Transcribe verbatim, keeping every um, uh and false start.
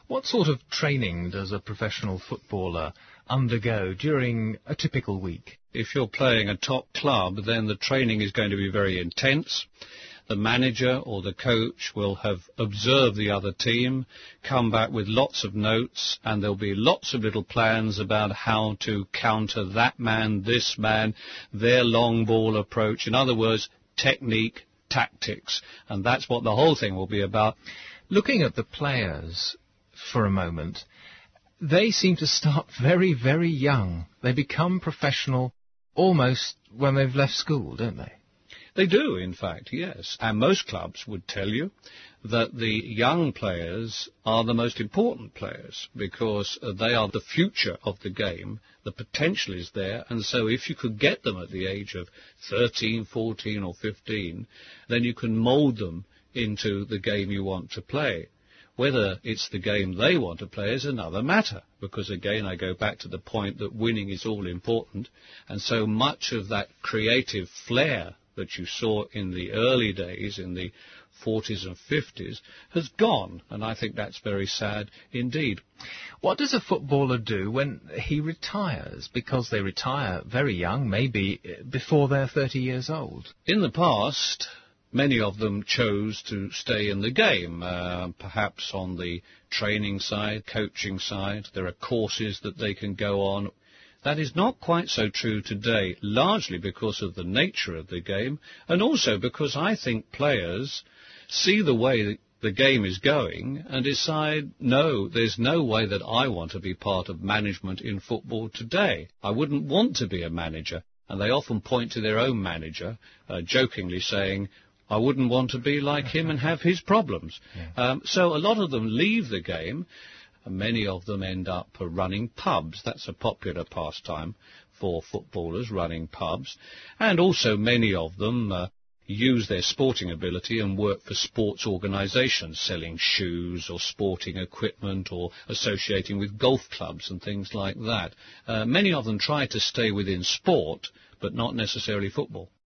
What sort of training does a professional footballer undergo during a typical week? If you're playing a top club, then the training is going to be very intense. The manager or the coach will have observed the other team, come back with lots of notes, and there'll be lots of little plans about how to counter that man, this man, their long ball approach. In other words, technique, tactics, and that's what the whole thing will be about. Looking at the players for a moment, they seem to start very, very young. They become professional almost when they've left school, don't they? They do, in fact, yes. And most clubs would tell you that the young players are the most important players because uh, they are the future of the game. The potential is there, and so if you could get them at the age of thirteen, fourteen or fifteen, then you can mould them into the game you want to play. Whether it's the game they want to play is another matter, because again I go back to the point that winning is all important, and so much of that creative flair that you saw in the early days, in the forties and fifties, has gone, and I think that's very sad indeed. What does a footballer do when he retires? Because they retire very young, maybe before they're thirty years old. In the past, many of them chose to stay in the game, uh, perhaps on the training side, coaching side. There are courses that they can go on. That is not quite so true today, largely because of the nature of the game, and also because I think players see the way the game is going and decide, no, there's no way that I want to be part of management in football today. I wouldn't want to be a manager. And they often point to their own manager, uh, jokingly saying, I wouldn't want to be like him and have his problems. Yeah. Um, so a lot of them leave the game. Many of them end up running pubs. That's a popular pastime for footballers, running pubs. And also many of them uh, use their sporting ability and work for sports organisations, selling shoes or sporting equipment or associating with golf clubs and things like that. Uh, many of them try to stay within sport, but not necessarily football.